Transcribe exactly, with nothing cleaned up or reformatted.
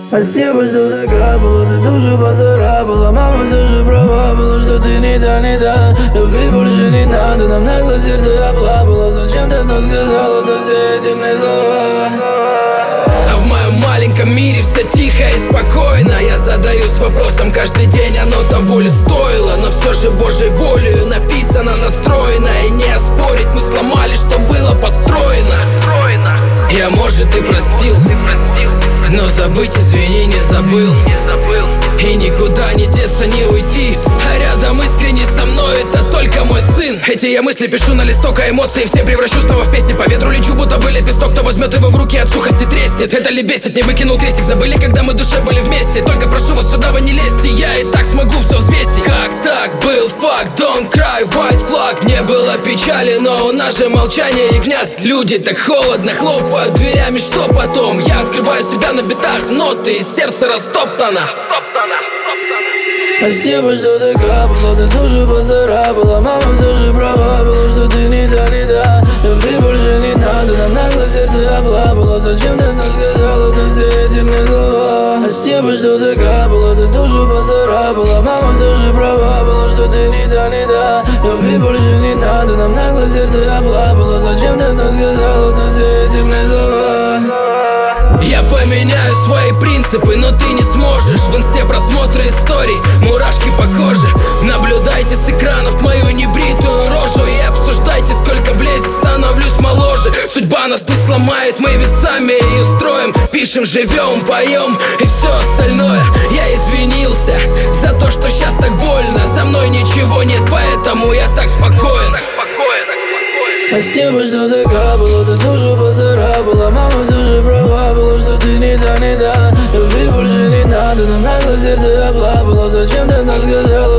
Спасибо, что закапала, ты душу поцарапала. Мама тоже права была, что ты не та, не та. Любви больше не надо, нам нагло сердце оплавало. Зачем ты так сказала, да все эти мне слова? А в моем маленьком мире все тихо и спокойно. Я задаюсь вопросом каждый день, оно того ли стоило. Но все же Божьей волею написано, настроено. И не оспорить, мы сломали, что было построено. Я, может, и простил, но забыть, извини, не забыл. И никуда не деться, не уйти. А рядом искренне со мной это только мой сын. Эти я мысли пишу на листок, а эмоции все превращу снова в песни. По ветру лечу, будто бы лепесток. Кто возьмет его в руки, от сухости треснет. Это ли бесит, не выкинул крестик. Забыли, когда мы душе были вместе. Только прошу вас, сюда вы не лезьте. Я и так смогу все взвесить. Как так, был факт, don't cry, white flag. Не было печали, но у нас же молчание ягнят. Люди так холодно хлопают дверями, что потом? Я открываю себя на битах, ноты, и сердце растоптано. Спасибо, что ты капала, ты душу поцарапала. Мама тоже права была, что ты не та, не та. Любви больше не надо, нам нагло сердце оплавало. Зачем ты так сказала, да все эти мне слова? Спасибо, что ты капала, ты душу поцарапала. Мама тоже права была, что ты не та, не та. Любви больше не надо, нам нагло сердце оплавало. Зачем ты так сказала, да все эти мне слова? Я поменяю свои принципы, но ты не сможешь. В инсте просмотры историй, мурашки по коже. Наблюдайте с экранов мою небритую рожу и обсуждайте, сколько влезет, становлюсь моложе. Судьба нас не сломает, мы ведь сами ее строим. Пишем, живем, поем и все остальное. Я извинился за то, что сейчас так больно. За мной ничего нет, поэтому я так спокоен. Спасибо, что ты капала, ты душу поцарапала. Мама тоже права была, что ты не та, не та. Любви больше не надо, нам нагло сердце оплавало. Зачем ты так сказала?